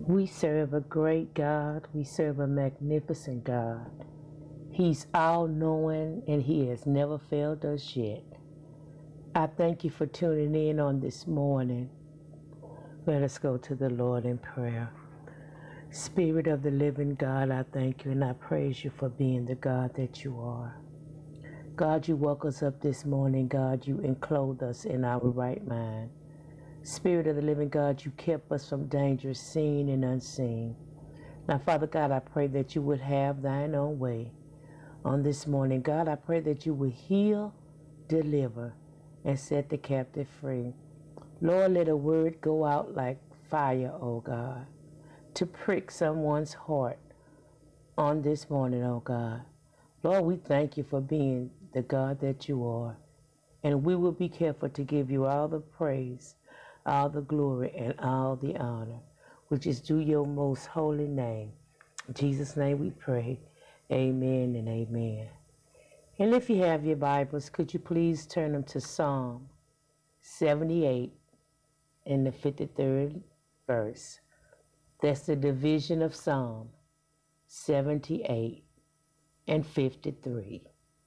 We serve a great God. We serve a magnificent God. He's all knowing and He has never failed us yet. I thank you for tuning in on this morning. Let us go to the Lord in prayer. Spirit of the living God, I thank you and I praise you for being the God that you are. God, you woke us up this morning. God, you enclosed us in our right mind. Spirit of the living God, you kept us from danger seen and unseen. Now, Father God, I pray that you would have thine own way on this morning. God, I pray that you would heal, deliver, and set the captive free. Lord, let a word go out like fire, oh God, to prick someone's heart on this morning, oh God. Lord, we thank you for being the God that you are. And we will be careful to give you all the praise, all the glory, and all the honor, which is due your most holy name. In Jesus' name we pray. Amen and amen. And if you have your Bibles, could you please turn them to Psalm 78 in the 53rd verse. That's the division of Psalm 78 and 53.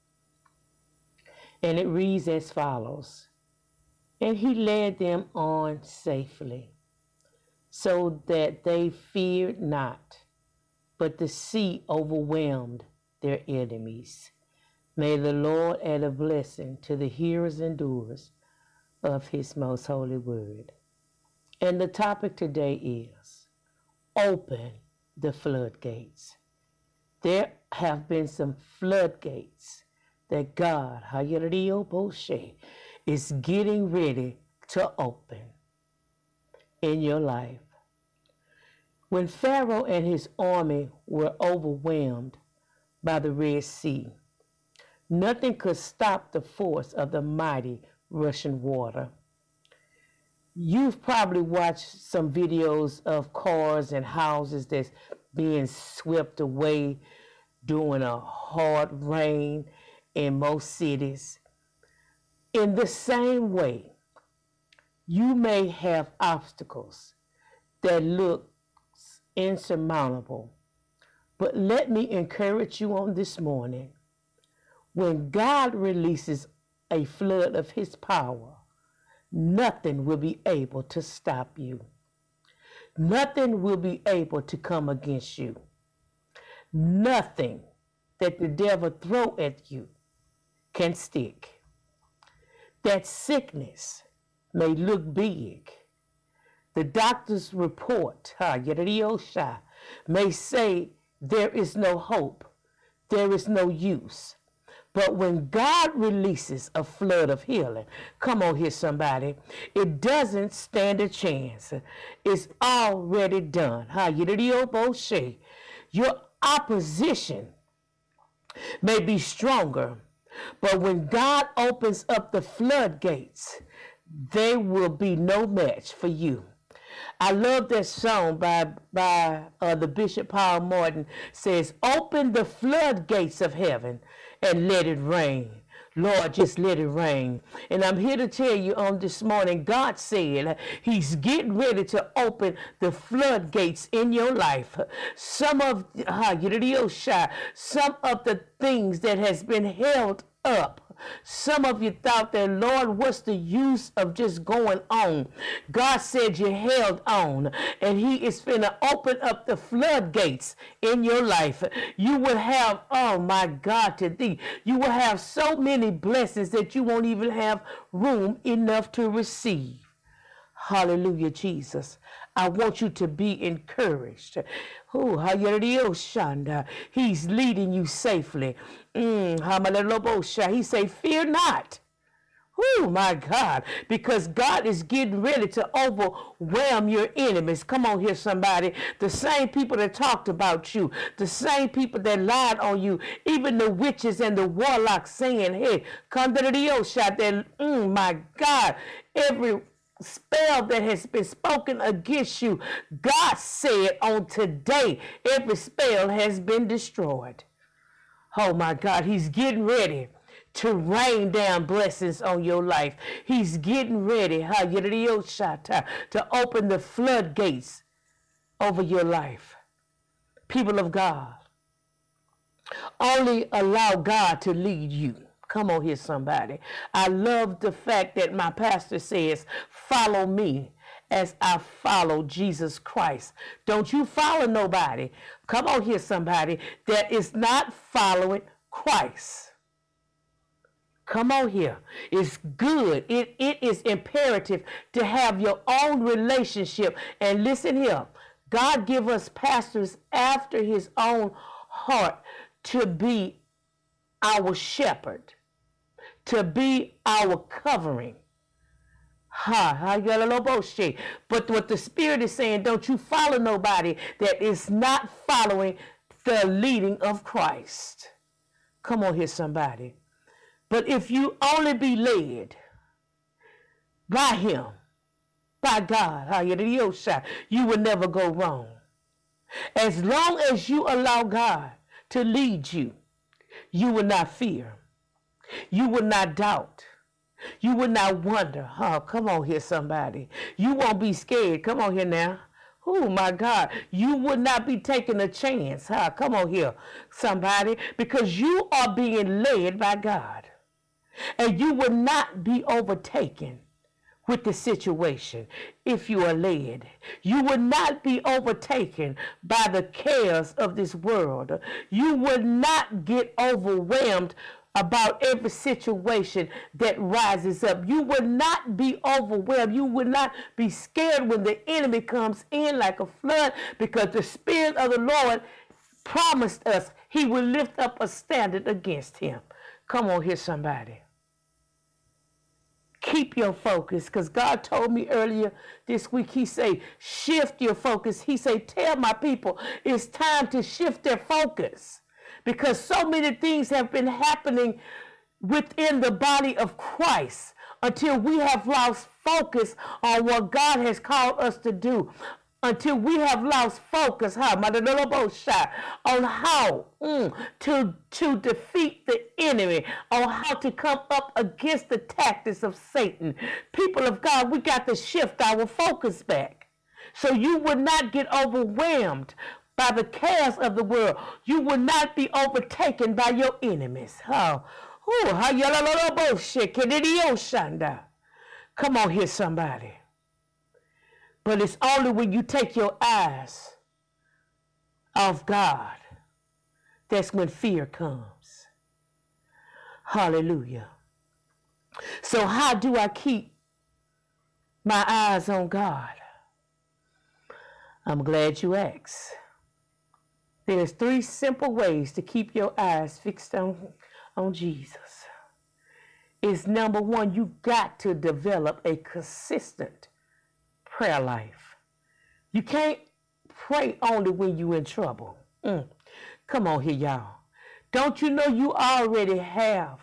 And it reads as follows. And he led them on safely, so that they feared not, but the sea overwhelmed their enemies. May the Lord add a blessing to the hearers and doers of his most holy word. And the topic today is open the floodgates. There have been some floodgates that God, Hayariyoboshe, is getting ready to open in your life. When Pharaoh and his army were overwhelmed by the Red Sea, nothing could stop the force of the mighty rushing water. You've probably watched some videos of cars and houses that's being swept away during a hard rain in most cities. In the same way, you may have obstacles that look insurmountable. But let me encourage you on this morning. When God releases a flood of his power, nothing will be able to stop you. Nothing will be able to come against you. Nothing that the devil throw at you can stick. That sickness may look big. The doctor's report, may say there is no hope, there is no use. But when God releases a flood of healing, come on here somebody, it doesn't stand a chance. It's already done. Your opposition may be stronger, but when God opens up the floodgates, there will be no match for you. I love that song by the Bishop Paul Morton. Says, open the floodgates of heaven and let it rain. Lord, just let it rain. And I'm here to tell you on this morning, God said he's getting ready to open the floodgates in your life. Some of the things that has been held up. Some of you thought that, Lord, what's the use of just going on? God said you held on, and he is finna open up the floodgates in your life. You will have, oh my God, to thee, you will have so many blessings that you won't even have room enough to receive. Hallelujah, Jesus. I want you to be encouraged. Oh, Shanda. He's leading you safely. He say, fear not. Oh, my God. Because God is getting ready to overwhelm your enemies. Come on here, somebody. The same people that talked about you, the same people that lied on you, even the witches and the warlocks saying, hey, come to the shot. That, my God, every spell that has been spoken against you, God said on today, every spell has been destroyed. Oh my God, he's getting ready to rain down blessings on your life. He's getting ready to open the floodgates over your life. People of God, only allow God to lead you. Come on here, somebody. I love the fact that my pastor says, follow me as I follow Jesus Christ. Don't you follow nobody. Come on here, somebody, that is not following Christ. Come on here. It's good. It is imperative to have your own relationship. And listen here. God give us pastors after his own heart to be our shepherd, to be our covering. But what the Spirit is saying, don't you follow nobody that is not following the leading of Christ. Come on here, somebody. But if you only be led by him, by God, you will never go wrong. As long as you allow God to lead you, you will not fear. You will not doubt. You will not wonder. Oh, come on here, somebody. You won't be scared. Come on here now. Oh, my God. You would not be taking a chance. Come on here, somebody. Because you are being led by God. And you will not be overtaken with the situation if you are led. You will not be overtaken by the cares of this world. You will not get overwhelmed about every situation that rises up. You will not be overwhelmed. You will not be scared when the enemy comes in like a flood, because the Spirit of the Lord promised us he will lift up a standard against him. Come on here, somebody. Keep your focus, because God told me earlier this week, he say, shift your focus. He say, tell my people it's time to shift their focus, because so many things have been happening within the body of Christ until we have lost focus on what God has called us to do. Until we have lost focus, on how to defeat the enemy, on how to come up against the tactics of Satan. People of God, we got to shift our focus back, so you will not get overwhelmed by the cares of the world. You will not be overtaken by your enemies. Come on here, somebody. But it's only when you take your eyes off God that's when fear comes. Hallelujah. So how do I keep my eyes on God? I'm glad you asked. There's 3 simple ways to keep your eyes fixed on Jesus. It's number 1, you got to develop a consistent prayer life. You can't pray only when you're in trouble. Come on here, y'all. Don't you know you already have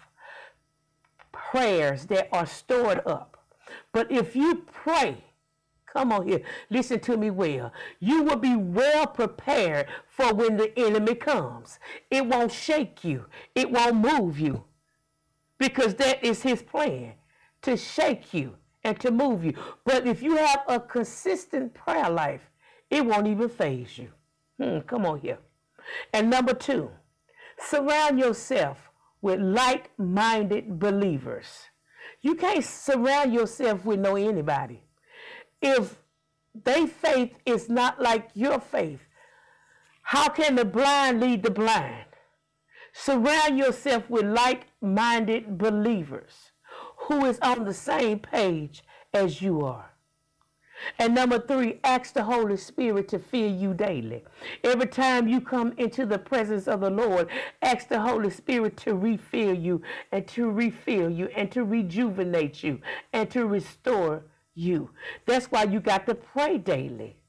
prayers that are stored up? But if you pray, come on here, listen to me well, you will be well prepared for when the enemy comes. It won't shake you. It won't move you, because that is his plan, to shake you and to move you. But if you have a consistent prayer life, it won't even faze you. Come on here. And number 2, surround yourself with like-minded believers. You can't surround yourself with no anybody. If their faith is not like your faith, how can the blind lead the blind? Surround yourself with like-minded believers who is on the same page as you are. And number 3, ask the Holy Spirit to fill you daily. Every time you come into the presence of the Lord, ask the Holy Spirit to refill you and to refill you and to rejuvenate you and to restore you. That's why you got to pray daily.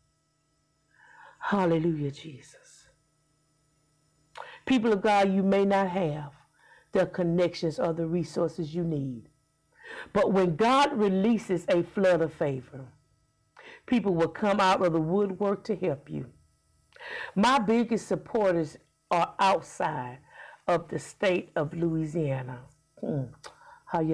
Hallelujah, Jesus. People of God, you may not have the connections or the resources you need, but when God releases a flood of favor, people will come out of the woodwork to help you. My biggest supporters are outside of the state of Louisiana.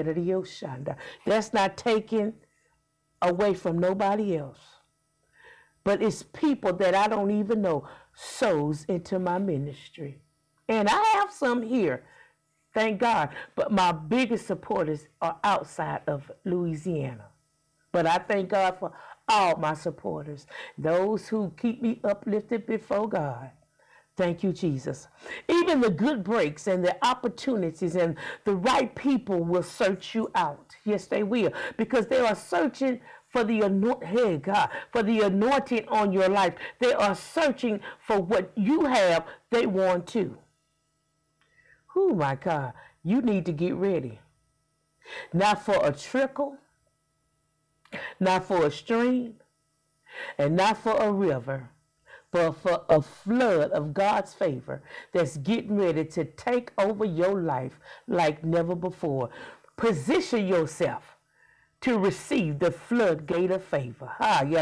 That's not taken away from nobody else. but it's people that I don't even know sows into my ministry. And I have some here, thank God, but my biggest supporters are outside of Louisiana. But I thank God for all my supporters, those who keep me uplifted before God. Thank you, Jesus. Even the good breaks and the opportunities and the right people will search you out. Yes, they will, because they are searching for the hey God, for the anointing on your life. They are searching for what you have. They want to. Oh my God, you need to get ready. Not for a trickle, not for a stream, and not for a river, but for a flood of God's favor that's getting ready to take over your life like never before. Position yourself to receive the floodgate of favor.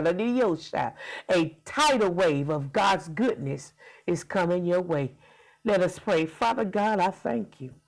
A tidal wave of God's goodness is coming your way. Let us pray. Father God, I thank you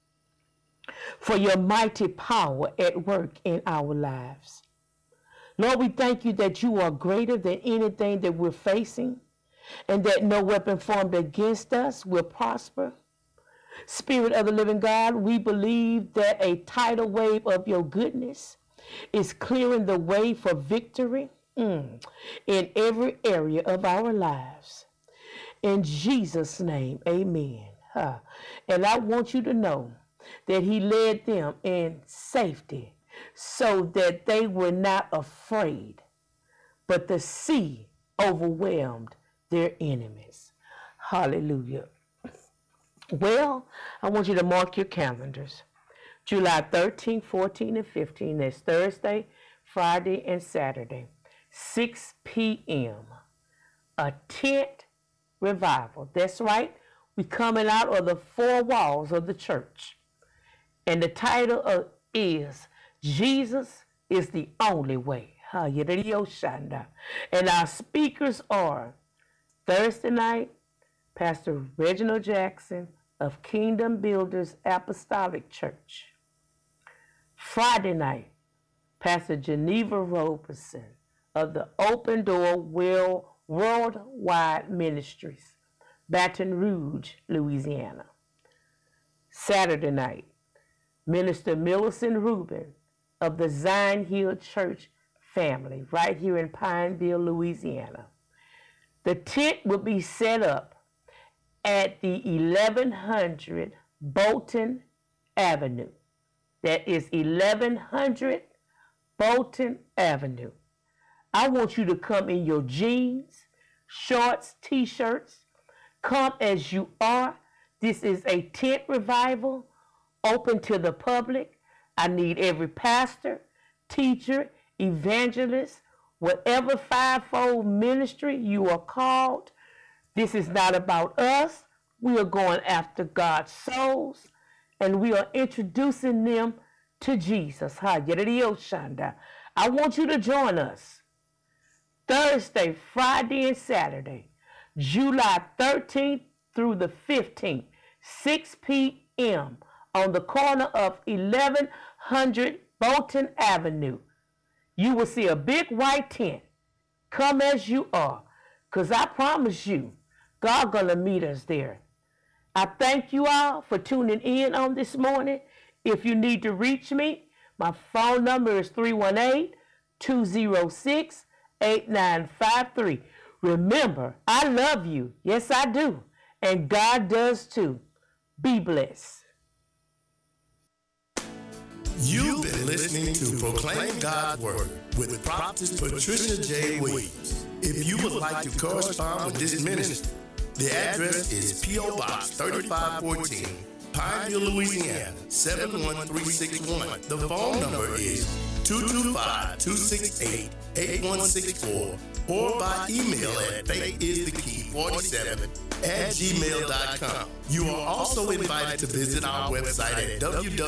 for your mighty power at work in our lives. Lord, we thank you that you are greater than anything that we're facing, and that no weapon formed against us will prosper. Spirit of the living God, we believe that a tidal wave of your goodness is clearing the way for victory in every area of our lives. In Jesus' name, amen. And I want you to know that he led them in safety so that they were not afraid, but the sea overwhelmed their enemies. Hallelujah. Well, I want you to mark your calendars. July 13, 14, and 15. That's Thursday, Friday, and Saturday. 6 p.m. A tent revival. That's right. We're coming out of the four walls of the church. And the title is Jesus is the Only Way. And our speakers are Thursday night, Pastor Reginald Jackson of Kingdom Builders Apostolic Church. Friday night, Pastor Geneva Roberson of the Open Door Worldwide Ministries, Baton Rouge, Louisiana. Saturday night, Minister Millicent Rubin of the Zion Hill Church family right here in Pineville, Louisiana. The tent will be set up at the 1100 Bolton Avenue. That is 1100 Bolton Avenue. I want you to come in your jeans, shorts, t-shirts. Come as you are. This is a tent revival open to the public. I need every pastor, teacher, evangelist, whatever fivefold ministry you are called. This is not about us. We are going after God's souls, and we are introducing them to Jesus. I want you to join us Thursday, Friday, and Saturday, July 13th through the 15th, 6 p.m. on the corner of 1100 Bolton Avenue. You will see a big white tent. Come as you are, because I promise you, God gonna meet us there. I thank you all for tuning in on this morning. If you need to reach me, my phone number is 318-206-8953. Remember, I love you. Yes, I do. And God does too. Be blessed. You've been listening to Proclaim God's Word with Prophetess Patricia J. Williams. If you would like to correspond with this ministry, the address is P.O. Box 3514, Pineville, Louisiana, 71361. The phone number is 225-268-8164 or by email at faithisthekey47@gmail.com. You are also invited to visit our website at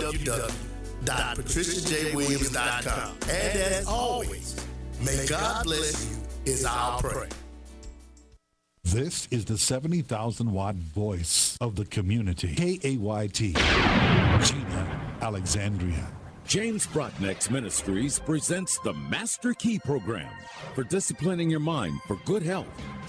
www.patriciajwilliams.com. And as always, may God bless you is our prayer. This is the 70,000-watt voice of the community. KAYT, Gina, Alexandria. James Brotnick's Ministries presents the Master Key Program for disciplining your mind for good health,